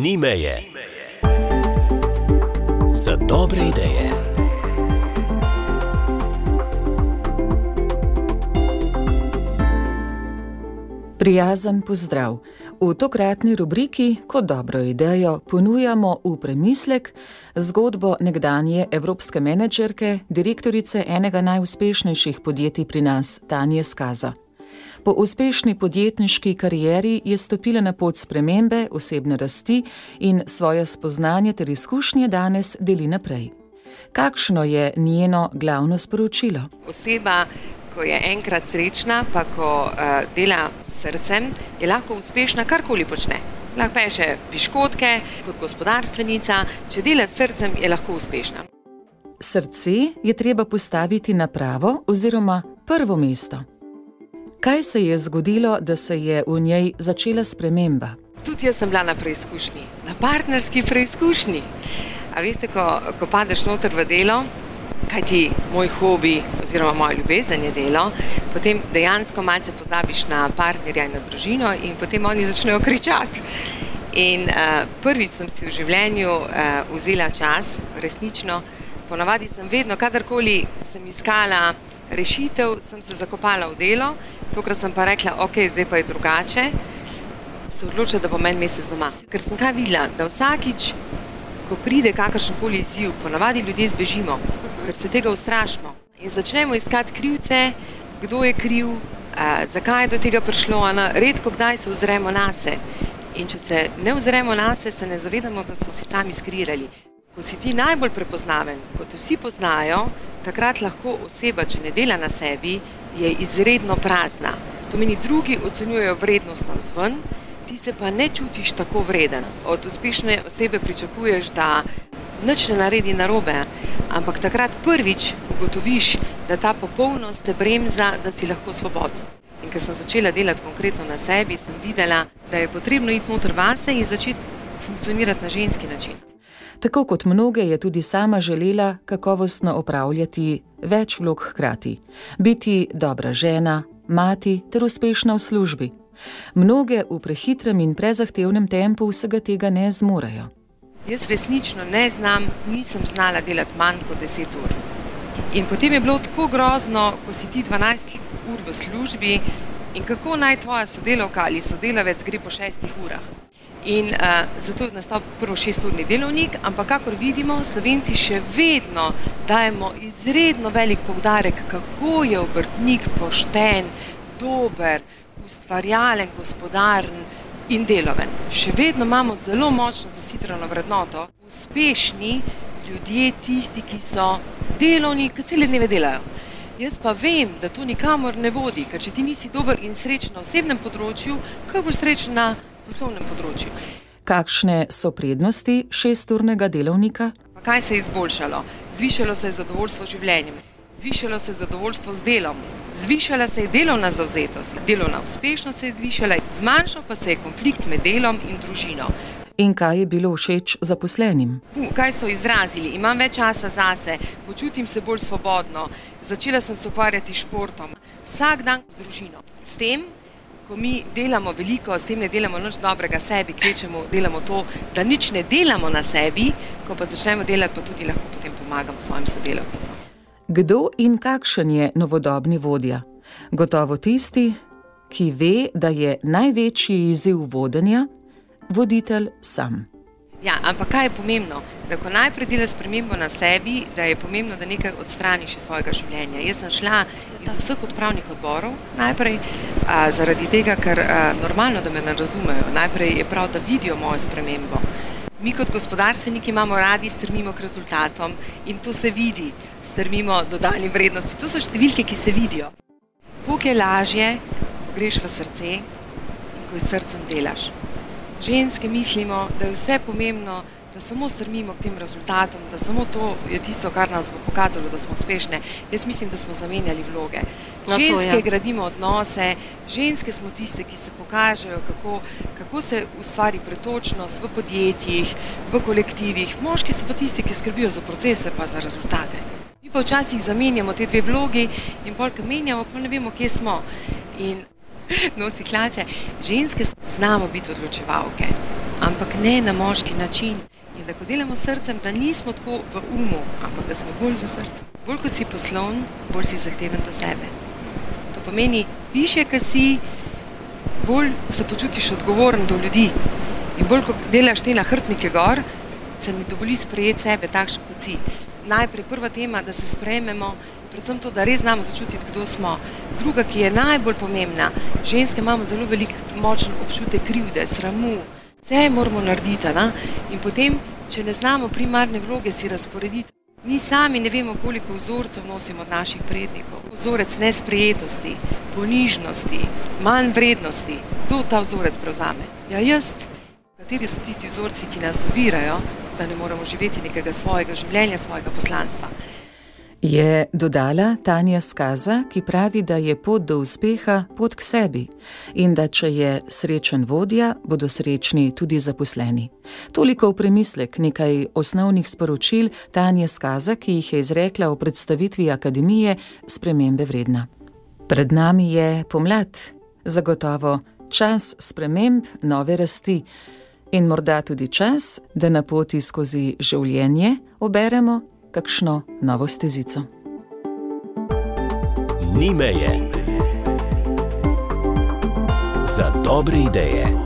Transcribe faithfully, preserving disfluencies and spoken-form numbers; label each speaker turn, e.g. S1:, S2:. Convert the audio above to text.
S1: Ni meje. Za dobre ideje.
S2: Prijazen pozdrav. V tokratni rubriki Kot dobro idejo ponujamo v premislek zgodbo nekdanje evropske menedžerke, direktorice enega najuspešnejših podjetij pri nas, Tanje Skaza. Po uspešni podjetniški karieri je stopila na pot spremembe, osebne rasti in svoje spoznanje ter izkušnje danes deli naprej. Kakšno je njeno glavno sporočilo?
S3: Oseba, ko je enkrat srečna, pa ko uh, dela s srcem, je lahko uspešna, karkoli počne. Lahko peše piškotke kot gospodarstvenica, če dela s srcem, je lahko uspešna.
S2: Srce je treba postaviti na pravo oziroma prvo mesto. Kaj se je zgodilo, da se je v njej začela sprememba?
S3: Tudi jaz sem bila na preizkušnji, na partnerski preizkušnji. A veste, ko, ko padeš noter v delo, kaj ti moj hobi oziroma moja ljubezen je delo, potem dejansko malce pozabiš na partnerja in na družino in potem oni začnejo kričati. In uh, prvič sem si v življenju uh, vzela čas, resnično. Ponavadi sem vedno, kadarkoli sem iskala rešitev, sem se zakopala v delo, tokrat sem pa rekla, ok, zdaj pa je drugače, se odločila, da bom en mesec doma. Ker sem kaj videla, da vsakič, ko pride kakršenkoli izziv, ponavadi ljudje zbežimo, ker se tega ustrašimo. In začnemo iskati krivce, kdo je kriv, eh, zakaj je do tega prišlo, a redko kdaj se ozremo nase. In če se ne ozremo nase, se ne zavedamo, da smo si sami skreirali. Ko si ti najbolj prepoznaven, ko te vsi poznajo, takrat lahko oseba, če ne dela na sebi, je izredno prazna. To meni drugi ocenjujejo vrednost navzven, ti se pa ne čutiš tako vreden. Od uspešne osebe pričakuješ, da nič ne naredi narobe, ampak takrat prvič ugotoviš, da ta popolnost te bremza, da si lahko svobodna. In ker sem začela delati konkretno na sebi, sem videla, da je potrebno iti noter vase in začeti funkcionirati na ženski način.
S2: Tako kot mnoge je tudi sama želela kakovostno opravljati več vlog hkrati. Biti dobra žena, mati ter uspešna v službi. Mnoge v prehitrem in prezahtevnem tempu vsega tega ne zmorejo.
S3: Jaz resnično ne znam, nisem znala delati manj kot deset ur. In potem je bilo tako grozno, ko si ti dvanajst ur v službi in kako naj tvoja sodelavka ali sodelavec gre po šestih urah. In uh, zato je nastal prvo šesturni delovnik, ampak kakor vidimo, Slovenci še vedno dajemo izredno velik poudarek, kako je obrtnik pošten, dober, ustvarjalen, gospodaren in deloven. Še vedno imamo zelo močno zasidrano vrednoto. Uspešni ljudje, tisti, ki so delovni, ki cele dneve delajo. Jaz pa vem, da to nikamor ne vodi, ker če ti nisi dober in srečen na osebnem področju, kako boš srečen na poslovnem področju.
S2: Kakšne so prednosti šesturnega delovnika?
S3: Pa kaj se je izboljšalo? Zvišalo se je zadovoljstvo življenjem, zvišalo se je zadovoljstvo z delom, zvišala se je delovna zavzetost, delovna uspešnost se je zvišala, zmanjšal pa se je konflikt med delom in družino.
S2: In kaj je bilo všeč zaposlenim?
S3: Kaj so izrazili? Imam več časa zase, počutim se bolj svobodno, začela sem se ukvarjati s športom, vsak dan z družino. S tem, ko mi delamo veliko, s tem ne delamo nič dobrega sebi, kvečemu delamo to, da nič ne delamo na sebi, ko pa začnemo delati, pa tudi lahko potem pomagamo svojim sodelavcem.
S2: Kdo in kakšen je novodobni vodja? Gotovo tisti, ki ve, da je največji izziv vodenja voditelj sam.
S3: Ja, ampak kaj je pomembno? Da ko najprej delaš spremembo na sebi, da je pomembno, da nekaj odstraniš iz svojega življenja. Jaz sem šla iz vseh odpravnih odborov najprej, a, zaradi tega, ker a, normalno, da me ne razumejo. Najprej je prav, da vidijo mojo spremembo. Mi kot gospodarstveniki imamo radi, strmimo k rezultatom in to se vidi, strmimo dodani vrednosti. To so številke, ki se vidijo. Koliko je lažje, ko greš v srce in ko s srcem delaš. Ženske mislimo, da je vse pomembno, da samo strmimo k tem rezultatom, da samo to je tisto, kar nas bo pokazalo, da smo uspešne. Jaz mislim, da smo zamenjali vloge. Ženske gradimo odnose, ženske smo tiste, ki se pokažejo, kako, kako se ustvari pretočnost v podjetjih, v kolektivih. Moški so pa tisti, ki skrbijo za procese pa za rezultate. Mi pa včasih zamenjamo te dve vlogi in pol, ko menjamo, pa ne vemo, kje smo. In nosi hlače. Ženske znamo biti odločevalke. ampak ne na moški način. In da ko delamo s srcem, da nismo tako v umu, ampak da smo bolj v srcu. Bolj ko si poslovn, bolj si zahteven do sebe. To pomeni, višje, ko si, bolj se počutiš odgovoren do ljudi. In bolj ko delaš te nahrbtnike gor, se mi dovoli sprejeti sebe takšen, kot si. Najprej prva tema, da se sprejmemo, predvsem to, da res znamo začutiti, kdo smo. Druga, ki je najbolj pomembna, ženske imamo zelo velik močen občutek krivde, sramu. Vse moramo narediti, ne? In potem, če ne znamo primarne vloge si razporediti, mi sami ne vemo, koliko vzorcev nosimo od naših prednikov. Vzorec nesprejetosti, ponižnosti, manj vrednosti. Kdo ta vzorec prevzame? Ja, jaz. Kateri so tisti vzorci, ki nas ovirajo, da ne moremo živeti nekega svojega življenja, svojega poslanstva?
S2: Je dodala Tanja Skaza, ki pravi, da je pot do uspeha pot k sebi in da če je srečen vodja, bodo srečni tudi zaposleni. Toliko v premislek, nekaj osnovnih sporočil Tanje Skaza, ki jih je izrekla v predstavitvi Akademije Spremembe vredna. Pred nami je pomlad, zagotovo čas sprememb, nove rasti in morda tudi čas, da na poti skozi življenje oberemo kakšno novo stezico.
S1: Ni meje. Za dobre ideje.